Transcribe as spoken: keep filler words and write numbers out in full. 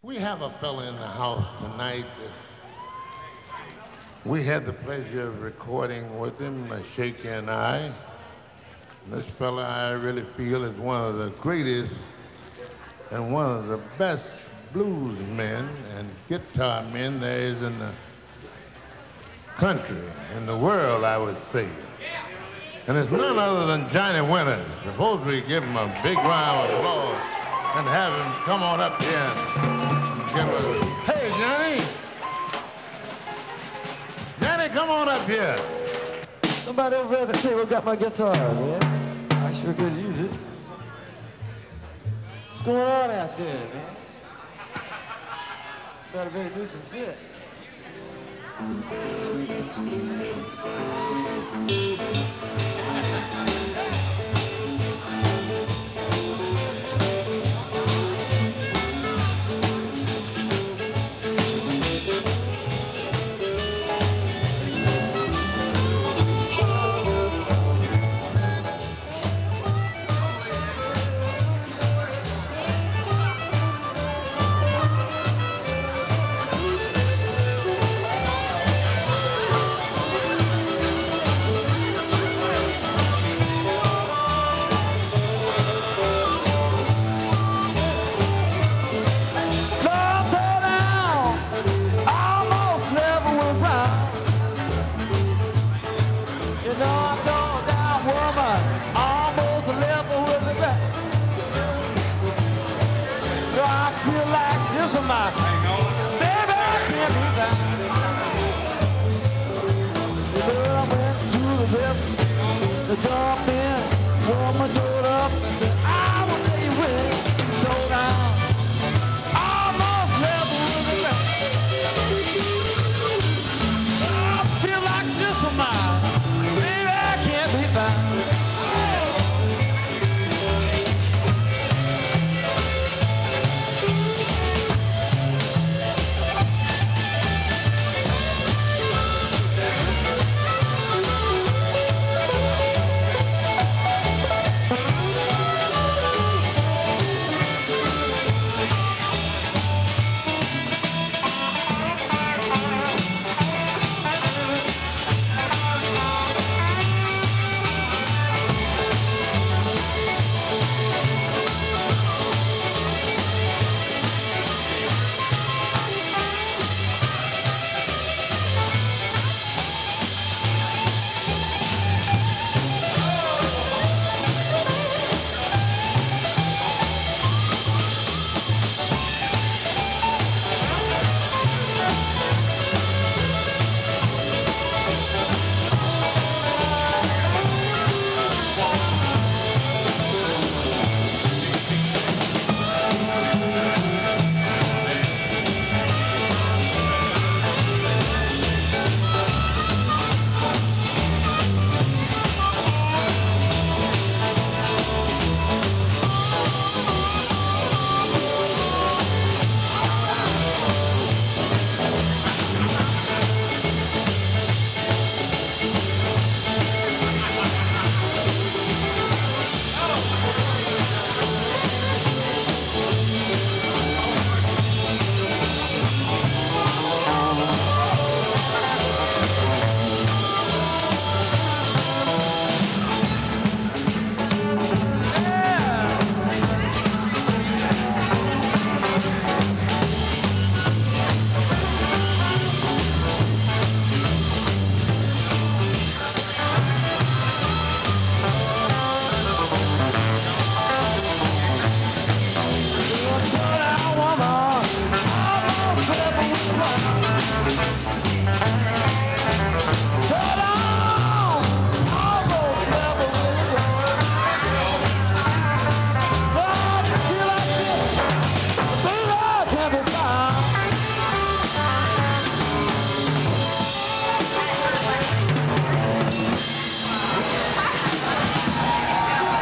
We have a fella in the house tonight that we had the pleasure of recording with him, uh, Shaky and I. And this fella, I really feel, is one of the greatest and one of the best blues men and guitar men there is in the country, in the world, I would say. And it's none other than Johnny Winters. Suppose we give him a big round of applause and have him come on up here and give us, hey, Johnny! Johnny, come on up here. Somebody over at the table got my guitar, man. I sure could use it. What's going on out there, man? Better better do some shit. My